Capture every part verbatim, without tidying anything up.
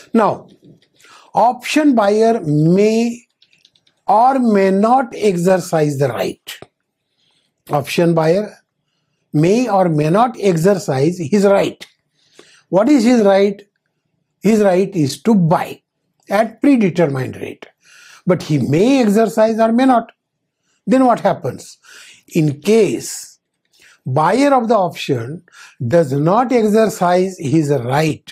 Now, option buyer may or may not exercise the right. Option buyer may or may not exercise his right. What is his right? His right is to buy at predetermined rate. But he may exercise or may not. Then what happens? In case buyer of the option does not exercise his right,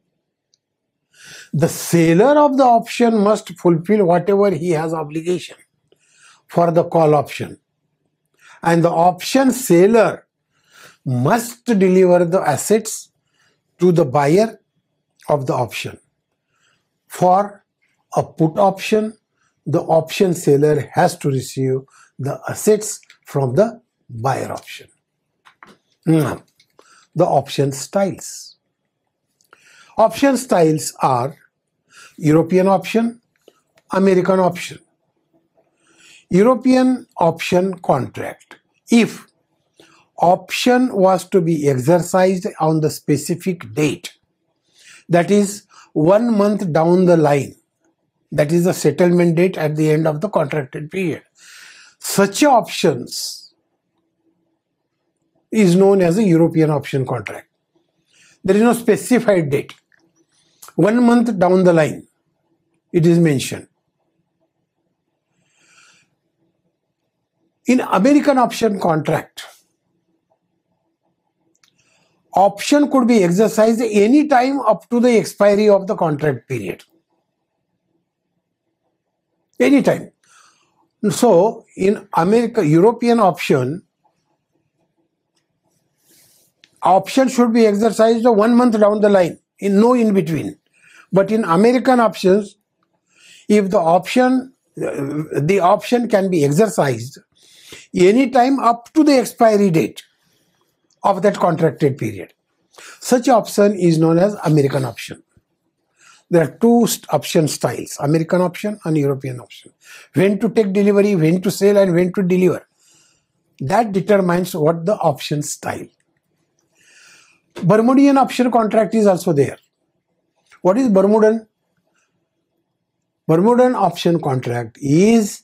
the seller of the option must fulfill whatever he has obligation for the call option. And the option seller must deliver the assets to the buyer of the option. For a put option, the option seller has to receive the assets from the buyer option. Now, the option styles. Option styles are European option, American option. European option contract. If option was to be exercised on the specific date, that is one month down the line, that is the settlement date at the end of the contracted period, such options is known as a European option contract. There is no specified date. One month down the line, it is mentioned. In American option contract, option could be exercised any time up to the expiry of the contract period. Anytime. So, in America, European option, option should be exercised one month down the line, in no in between. But in American options, if the option, the option can be exercised anytime up to the expiry date of that contracted period. Such option is known as American option. There are two option styles, American option and European option. When to take delivery, when to sell, and when to deliver. That determines what the option style. Bermudian option contract is also there. What is Bermudian? Bermudian option contract is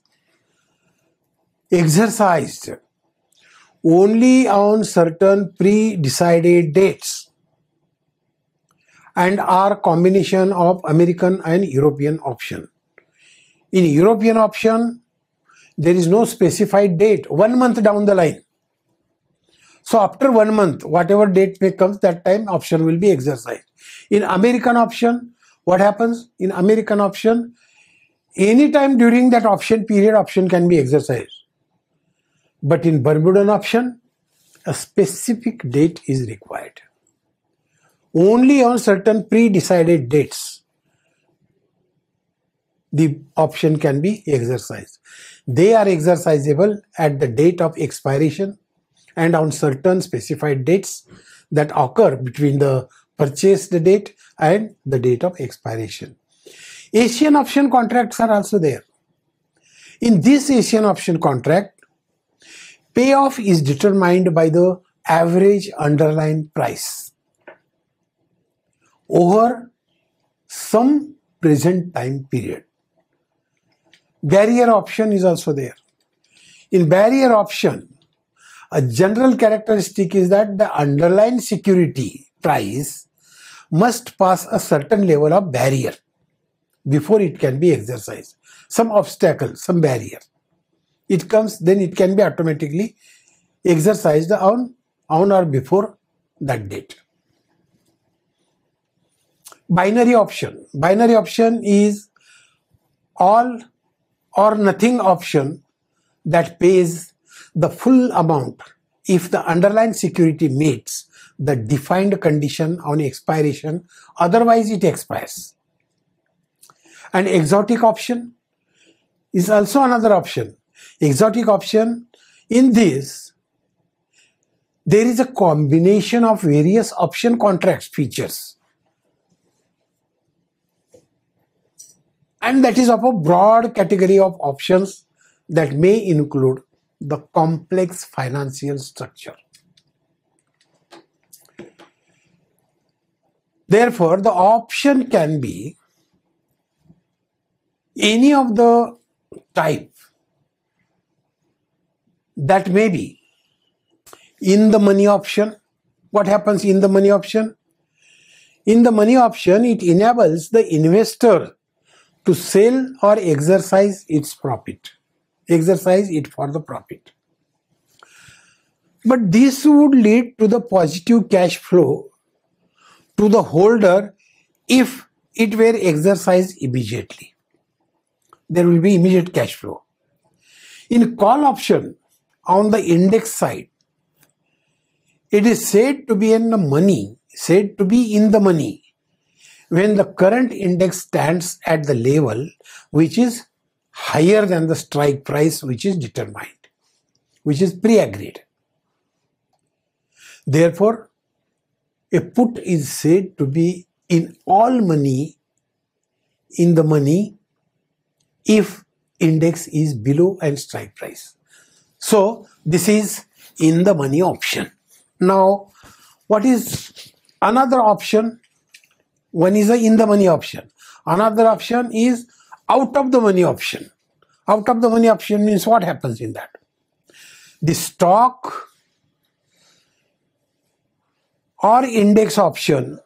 exercised only on certain pre-decided dates and are combination of American and European option. In European option, there is no specified date, one month down the line. So after one month, whatever date may come, that time option will be exercised. In American option, what happens? In American option, anytime during that option period, option can be exercised. But in Bermudian option, a specific date is required. Only on certain pre-decided dates, the option can be exercised. They are exercisable at the date of expiration and on certain specified dates that occur between the purchased date and the date of expiration. Asian option contracts are also there. In this Asian option contract, payoff is determined by the average underlying price over some present time period. Barrier option is also there. In barrier option, a general characteristic is that the underlying security price must pass a certain level of barrier before it can be exercised. Some obstacle, some barrier. It comes, then it can be automatically exercised on, on or before that date. Binary option. Binary option is all or nothing option that pays the full amount if the underlying security meets the defined condition on expiration, otherwise it expires. And exotic option is also another option. Exotic option, in this, there is a combination of various option contract features. And that is of a broad category of options that may include the complex financial structure. Therefore, the option can be any of the type that may be in the money option. What happens in the money option? In the money option, it enables the investor to sell or exercise its profit, exercise it for the profit. But this would lead to the positive cash flow to the holder if it were exercised immediately. There will be immediate cash flow. In call option, on the index side, it is said to be in the money, said to be in the money when the current index stands at the level which is higher than the strike price which is determined, which is pre-agreed. Therefore, a put is said to be in all money, in the money, if index is below and strike price. So, this is in the money option. Now, what is another option? One is a in the money option. Another option is out of the money option. Out of the money option means what happens in that? The stock or index option,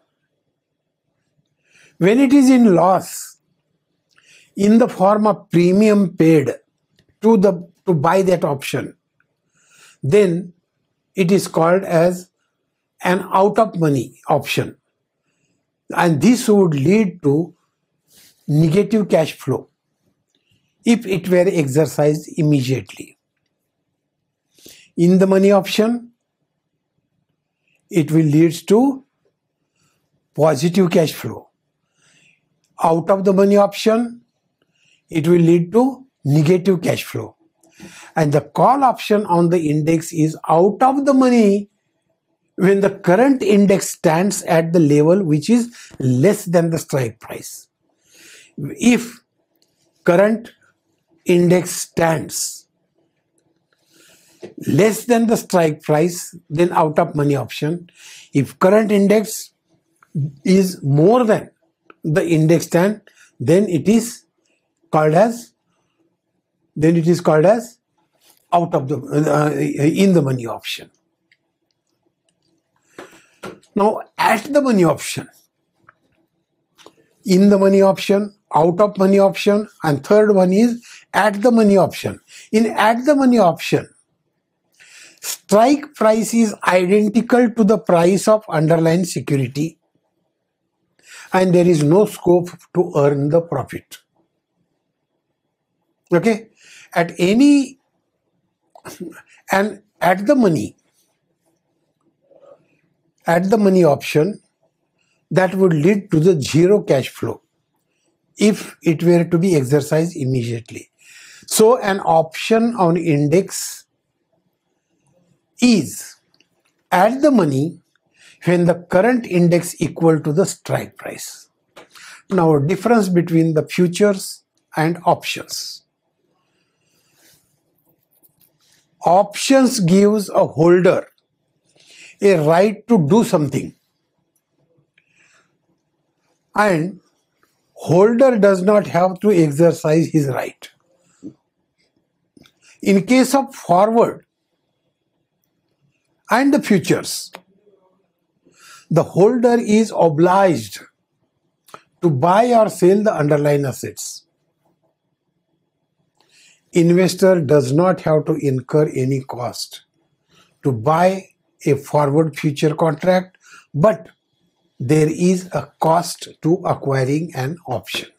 when it is in loss in the form of premium paid to the to buy that option, then it is called as an out of money option, and this would lead to negative cash flow if it were exercised immediately. In the money option, it will lead to positive cash flow. Out of the money option, it will lead to negative cash flow. And the call option on the index is out of the money when the current index stands at the level which is less than the strike price. If current index stands less than the strike price, then out of money option. If current index is more than the index stand, then it is called as then it is called as out of the uh, in the money option. Now, at the money option, in the money option, out of money option, and third one is at the money option. In at the money option, strike price is identical to the price of underlying security and there is no scope to earn the profit. Okay? At any and at the money, at the money option, that would lead to the zero cash flow if it were to be exercised immediately. So an option on index is at the money when the current index equal to the strike price. Now, difference between the futures and options. Options gives a holder a right to do something, and holder does not have to exercise his right. In case of forward and the futures, the holder is obliged to buy or sell the underlying assets. Investor does not have to incur any cost to buy a forward future contract, but there is a cost to acquiring an option.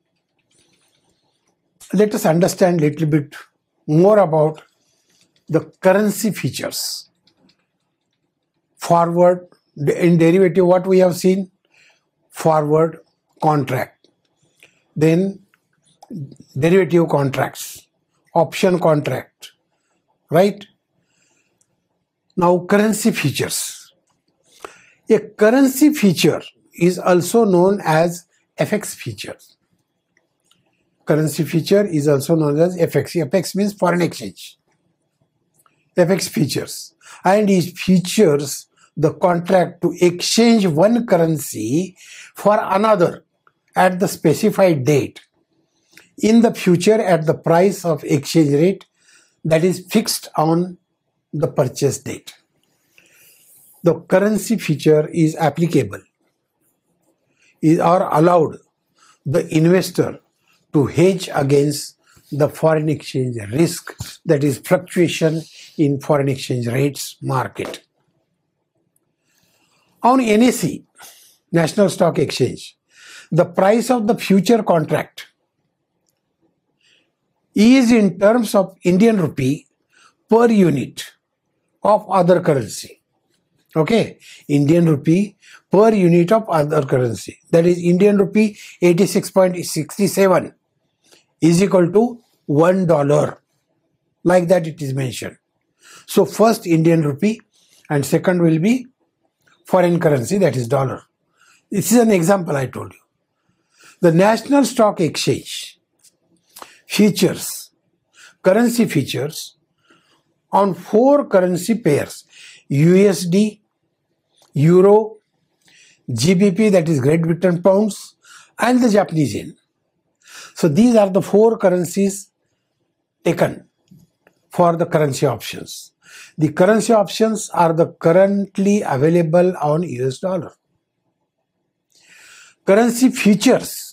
Let us understand a little bit more about the currency features. Forward, in derivative, what we have seen? Forward contract. Then derivative contracts. Option contract, right? Now, currency features. A currency feature is also known as F X features. Currency feature is also known as F X. F X means foreign exchange. F X features. And these features the contract to exchange one currency for another at the specified date in the future at the price of exchange rate that is fixed on the purchase date. The currency feature is applicable is or allowed the investor to hedge against the foreign exchange risk, that is fluctuation in foreign exchange rates market. On N S E, National Stock Exchange, the price of the future contract is in terms of Indian rupee per unit of other currency. Okay, Indian rupee per unit of other currency, that is Indian rupee eighty-six point six seven is equal to one dollar, like that it is mentioned. So first Indian rupee and second will be foreign currency, that is dollar. This is an example I told you. The National Stock Exchange features, currency features on four currency pairs: U S D, Euro, G B P, that is Great Britain pounds, and the Japanese yen. So these are the four currencies taken for the currency options. The currency options are the currently available on U S dollar. Currency features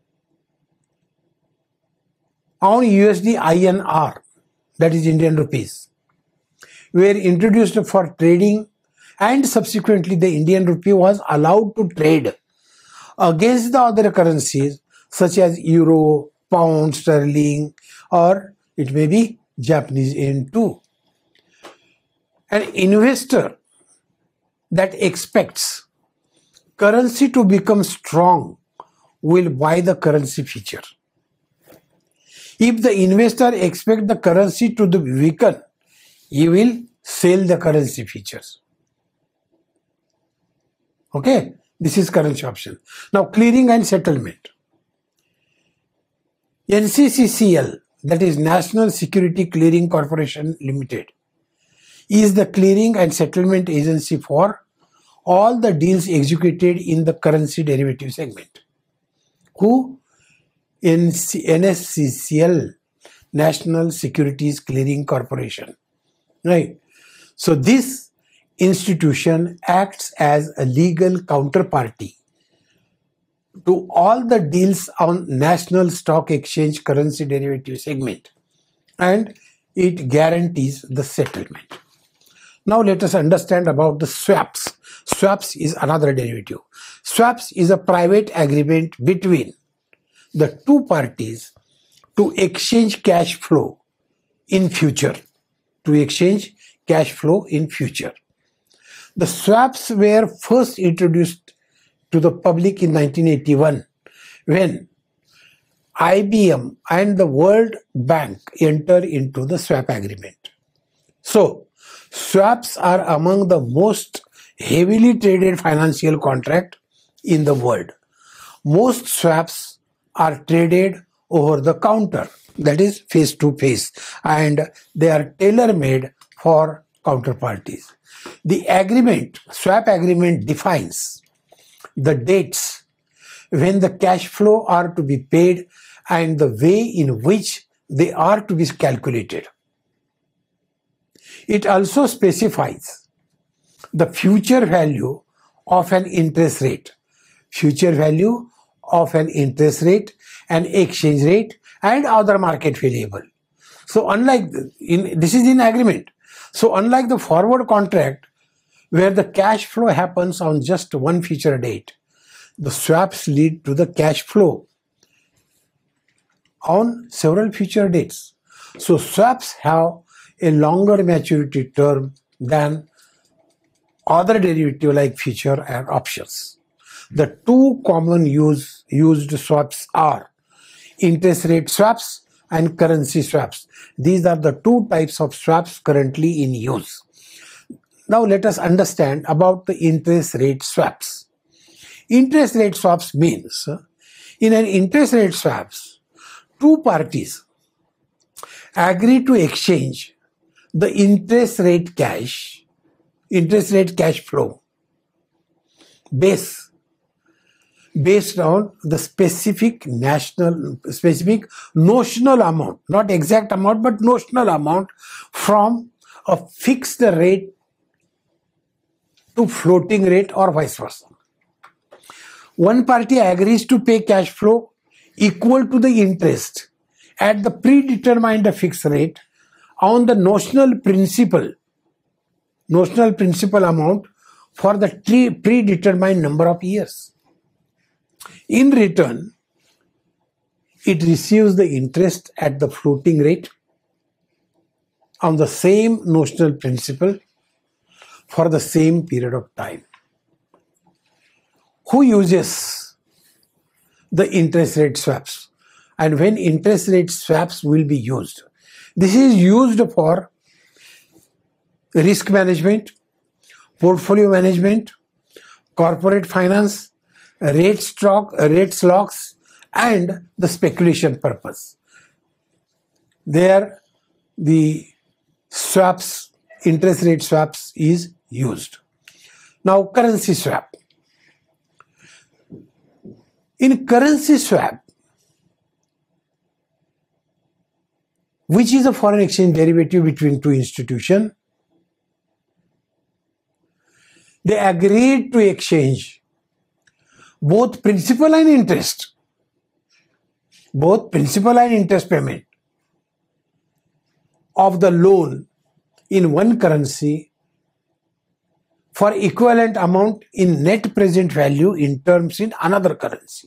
on U S D I N R, that is Indian rupees, were introduced for trading, and subsequently the Indian rupee was allowed to trade against the other currencies such as euro, pound, sterling, or it may be Japanese yen too. An investor that expects currency to become strong will buy the currency feature. If the investor expects the currency to weaken, he will sell the currency features. Okay, this is currency option. Now clearing and settlement. N C C C L, that is National Security Clearing Corporation Limited, is the clearing and settlement agency for all the deals executed in the currency derivative segment. Who? N S C C L, National Securities Clearing Corporation. Right. So this institution acts as a legal counterparty to all the deals on National Stock Exchange currency derivative segment, and it guarantees the settlement. Now let us understand about the swaps. Swaps is another derivative. Swaps is a private agreement between the two parties to exchange cash flow in future. To exchange cash flow in future. The swaps were first introduced to the public in nineteen eighty-one when I B M and the World Bank entered into the swap agreement. So, swaps are among the most heavily traded financial contract in the world. Most swaps are traded over the counter, that is face to face, and they are tailor-made for counterparties. The agreement, swap agreement, defines the dates when the cash flow are to be paid and the way in which they are to be calculated. It also specifies the future value of an interest rate, future value of an interest rate, an exchange rate, and other market variable. So unlike, the, in, this is in agreement. So unlike the forward contract where the cash flow happens on just one future date, the swaps lead to the cash flow on several future dates. So swaps have a longer maturity term than other derivative like future and options. The two common use, used swaps are interest rate swaps and currency swaps. These are the two types of swaps currently in use. Now let us understand about the interest rate swaps. Interest rate swaps means, in an interest rate swaps, two parties agree to exchange the interest rate cash interest rate cash flow base based on the specific national, specific notional amount, not exact amount, but notional amount from a fixed rate to floating rate or vice versa. One party agrees to pay cash flow equal to the interest at the predetermined fixed rate on the notional principal, notional principal amount for the predetermined number of years. In return, it receives the interest at the floating rate on the same notional principal for the same period of time. Who uses the interest rate swaps? And when interest rate swaps will be used? This is used for risk management, portfolio management, corporate finance, rate stock, rate locks, and the speculation purpose. There, the swaps, interest rate swaps is used. Now, currency swap. In currency swap, which is a foreign exchange derivative between two institutions, they agreed to exchange both principal and interest, both principal and interest payment of the loan in one currency for equivalent amount in net present value in terms in another currency.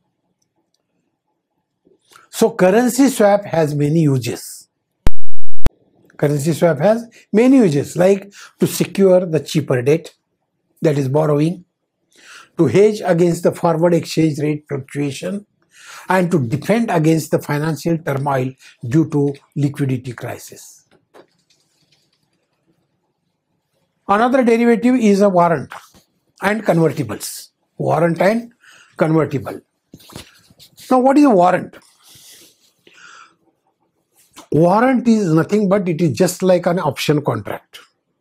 So currency swap has many uses. Currency swap has many uses, like to secure the cheaper debt, that is borrowing, to hedge against the forward exchange rate fluctuation, and to defend against the financial turmoil due to liquidity crisis. Another derivative is a warrant and convertibles. Warrant and convertible. Now, what is a warrant? Warrant is nothing but it is just like an option contract.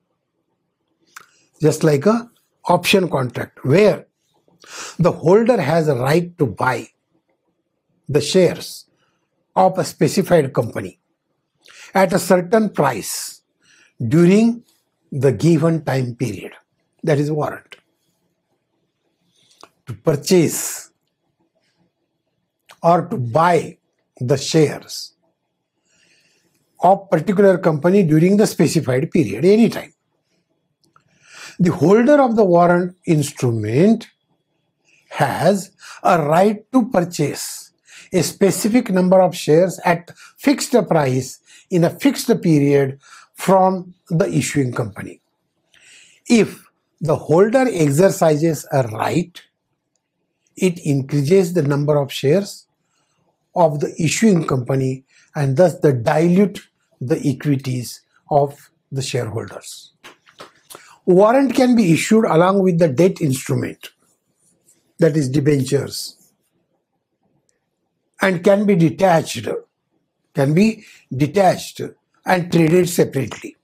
Just like a option contract where the holder has a right to buy the shares of a specified company at a certain price during the given time period. That is warrant. To purchase or to buy the shares of particular company during the specified period, anytime. The holder of the warrant instrument has a right to purchase a specific number of shares at fixed price in a fixed period from the issuing company. If the holder exercises a right, it increases the number of shares of the issuing company and thus the dilute the equities of the shareholders. Warrant can be issued along with the debt instrument, that is debentures, and can be detached, can be detached and traded separately.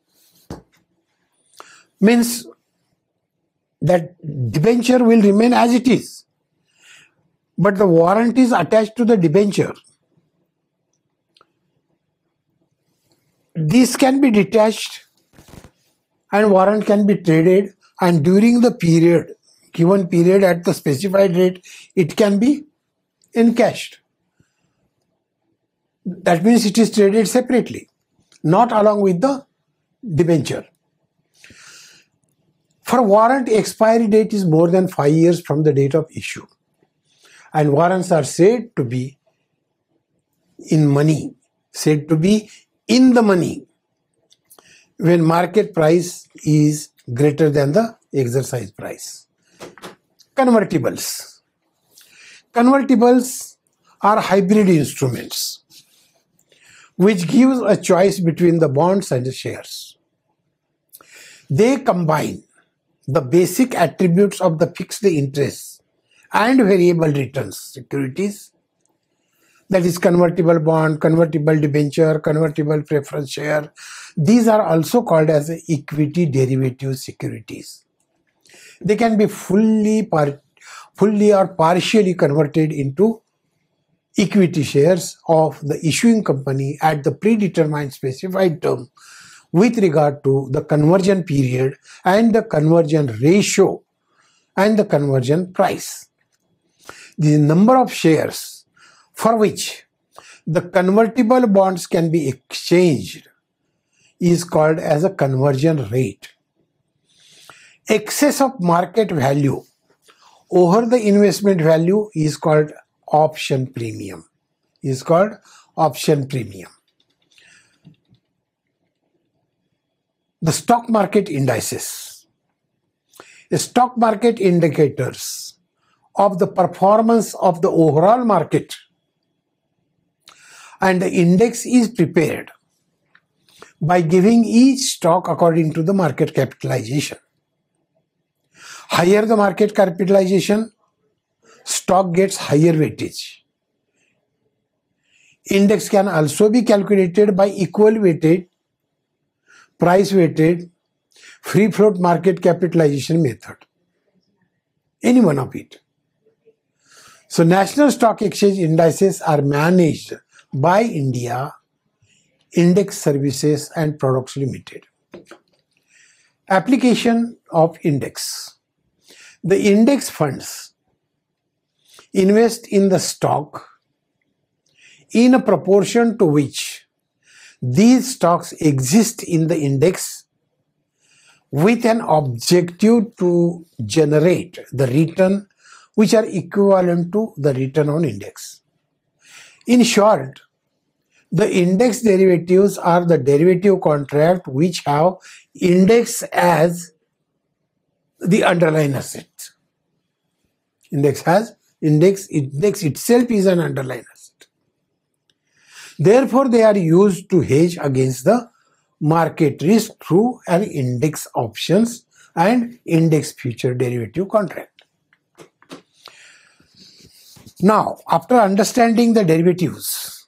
Means that debenture will remain as it is, but the warrant is attached to the debenture. This can be detached and warrant can be traded, and during the period, given period at the specified rate, it can be encashed. That means it is traded separately, not along with the debenture. For warrant, expiry date is more than five years from the date of issue, and warrants are said to be in money, said to be in the money when market price is greater than the exercise price. Convertibles. Convertibles are hybrid instruments which gives a choice between the bonds and the shares. They combine the basic attributes of the fixed interest and variable returns securities That is convertible bond, convertible debenture, convertible preference share. These are also called as equity derivative securities. They can be fully, par fully or partially converted into equity shares of the issuing company at the predetermined specified term with regard to the conversion period and the conversion ratio and the conversion price. The number of shares for which the convertible bonds can be exchanged is called as a conversion rate. Excess of market value over the investment value is called option premium. Is called option premium. The stock market indices. The stock market indicators of the performance of the overall market, and the index is prepared by giving each stock according to the market capitalization. Higher the market capitalization, stock gets higher weightage. Index can also be calculated by equal weighted, price weighted, free float market capitalization method. Any one of it. So National Stock Exchange indices are managed by India Index Services and Products Limited. Application of index. The index funds invest in the stock in a proportion to which these stocks exist in the index with an objective to generate the return which are equivalent to the return on index. In short, the index derivatives are the derivative contract which have index as the underlying asset. Index has index, index itself is an underlying asset. Therefore, they are used to hedge against the market risk through an index options and index future derivative contract. Now, after understanding the derivatives,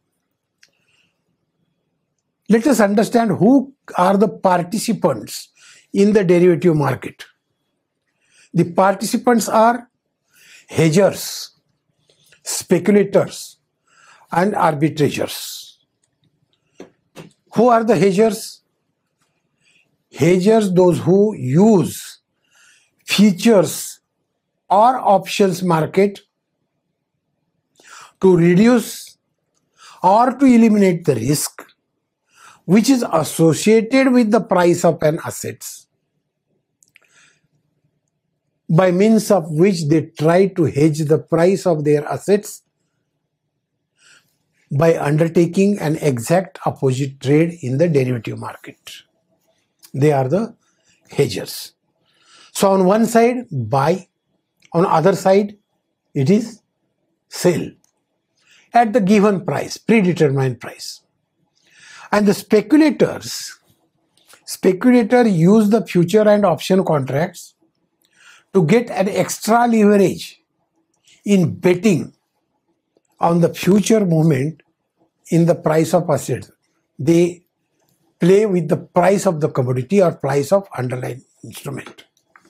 let us understand who are the participants in the derivative market. The participants are hedgers, speculators, and arbitrageurs. Who are the hedgers? Hedgers, those who use futures or options market to reduce or to eliminate the risk which is associated with the price of an asset, by means of which they try to hedge the price of their assets by undertaking an exact opposite trade in the derivative market. They are the hedgers. So on one side, buy, on other side, it is sell at the given price, predetermined price. And the speculators, speculator use the future and option contracts to get an extra leverage in betting on the future movement in the price of assets. They play with the price of the commodity or price of underlying instrument.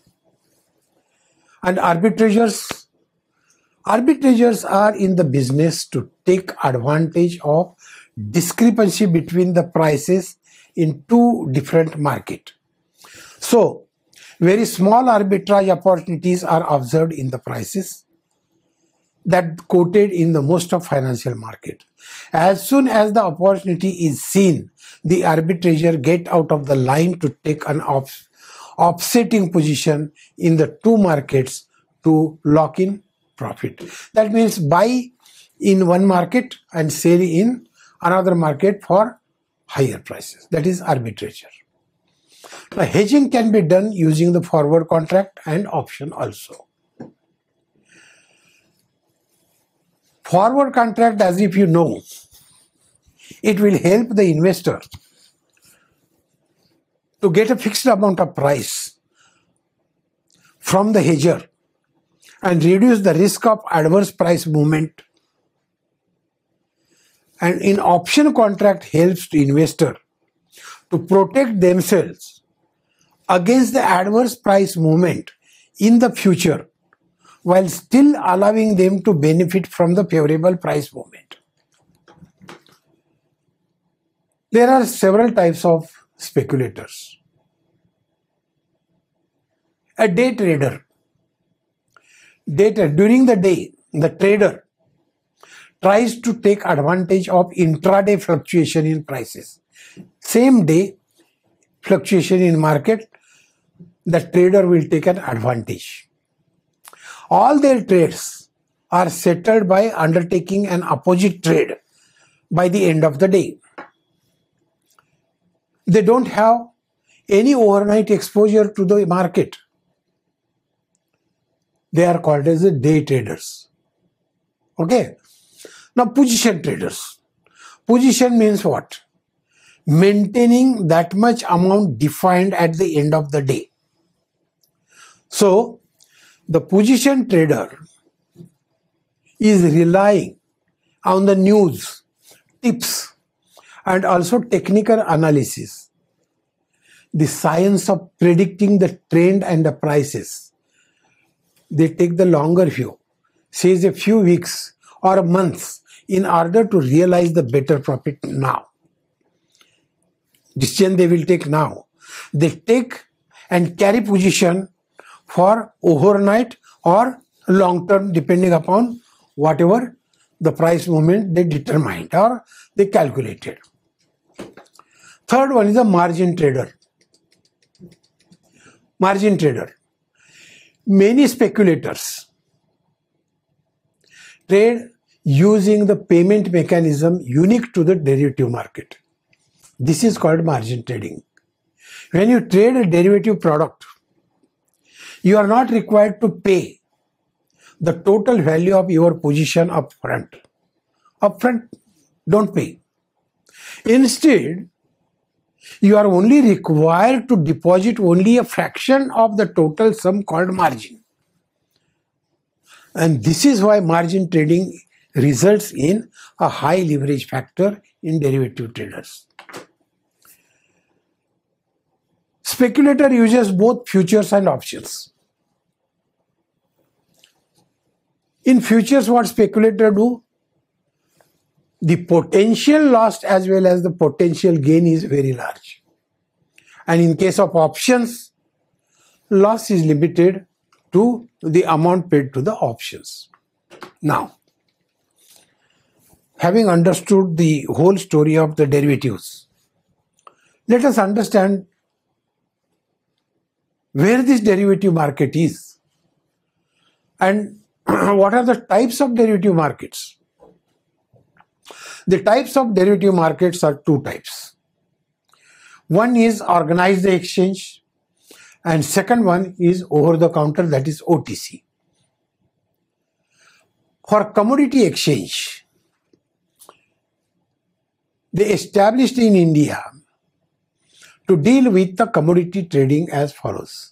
And arbitrageurs, arbitrageurs are in the business to take advantage of discrepancy between the prices in two different markets. So, very small arbitrage opportunities are observed in the prices that quoted in the most of financial market. As soon as the opportunity is seen, the arbitrager get out of the line to take an off, offsetting position in the two markets to lock in profit. That means buy in one market and sell in another market for higher prices. That is arbitrager. Now, hedging can be done using the forward contract and option also. Forward contract, as if you know, it will help the investor to get a fixed amount of price from the hedger and reduce the risk of adverse price movement And in option contract helps the investor to protect themselves against the adverse price movement in the future while still allowing them to benefit from the favorable price movement. There are several types of speculators. A day trader. Day trader. During the day, the trader tries to take advantage of intraday fluctuation in prices. Same day fluctuation in market, the trader will take an advantage. All their trades are settled by undertaking an opposite trade by the end of the day. They don't have any overnight exposure to the market. They are called as the day traders. Okay. Now position traders. Position means what? Maintaining that much amount defined at the end of the day. So the position trader is relying on the news, tips, and also technical analysis, the science of predicting the trend and the prices. They take the longer view, says a few weeks or months, in order to realize the better profit now. Decision they will take now. They take and carry position for overnight or long term, depending upon whatever the price movement they determined or they calculated. Third one is a margin trader. Margin trader. Many speculators trade using the payment mechanism unique to the derivative market. This is called margin trading. When you trade a derivative product, you are not required to pay the total value of your position upfront. Upfront, don't pay. Instead, you are only required to deposit only a fraction of the total sum called margin. And this is why margin trading results in a high leverage factor in derivative traders. Speculator uses both futures and options. In futures, what speculator do? The potential loss as well as the potential gain is very large. And in case of options, loss is limited to the amount paid to the options. Now, having understood the whole story of the derivatives, let us understand where this derivative market is and what are the types of derivative markets. The types of derivative markets are two types. One is organized exchange and second one is over the counter, that is O T C. For commodity exchange, they established in India to deal with the commodity trading as follows.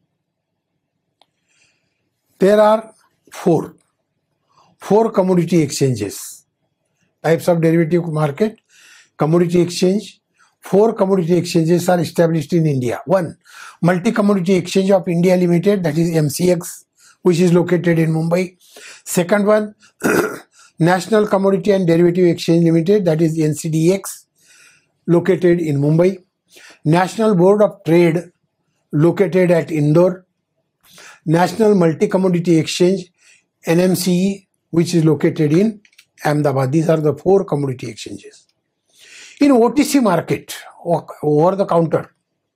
There are four, four commodity exchanges, types of derivative market, commodity exchange. Four commodity exchanges are established in India. One, Multi-Commodity Exchange of India Limited, that is M C X, which is located in Mumbai. Second one, National Commodity and Derivative Exchange Limited, that is N C D X, located in Mumbai. National Board of Trade, located at Indore. National Multi-Commodity Exchange, N M C E, which is located in Ahmedabad. These are the four commodity exchanges. In O T C market, over the counter,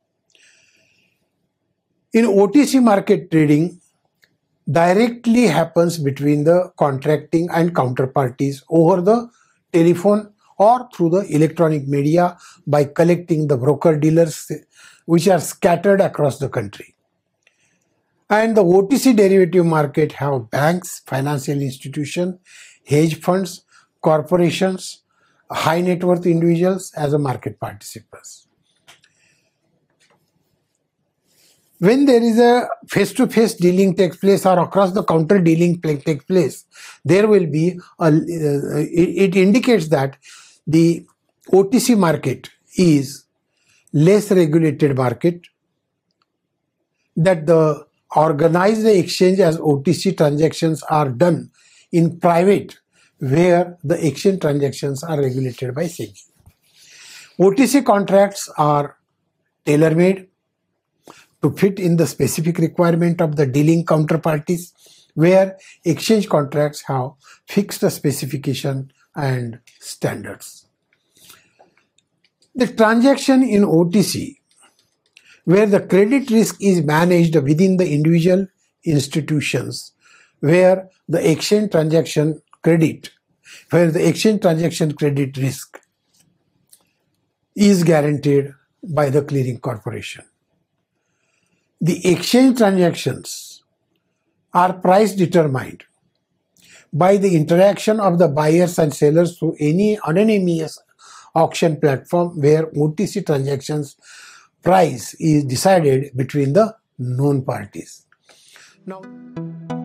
in O T C market trading directly happens between the contracting and counterparties over the telephone or through the electronic media by collecting the broker dealers which are scattered across the country. And the O T C derivative market have banks, financial institutions, hedge funds, corporations, high net worth individuals as a market participants. when there is a face-to-face dealing takes place or across-the-counter dealing takes place, there will be a, uh, it, it indicates that the O T C market is less regulated market, that the organized exchange as O T C transactions are done in private, where the exchange transactions are regulated by SEBI. O T C contracts are tailor-made to fit in the specific requirement of the dealing counterparties, where exchange contracts have fixed specification and standards. The transaction in O T C, where the credit risk is managed within the individual institutions, where the exchange transaction credit, where the exchange transaction credit risk is guaranteed by the clearing corporation. The exchange transactions are price determined by the interaction of the buyers and sellers through any anonymous auction platform, where O T C transactions price is decided between the known parties. Now,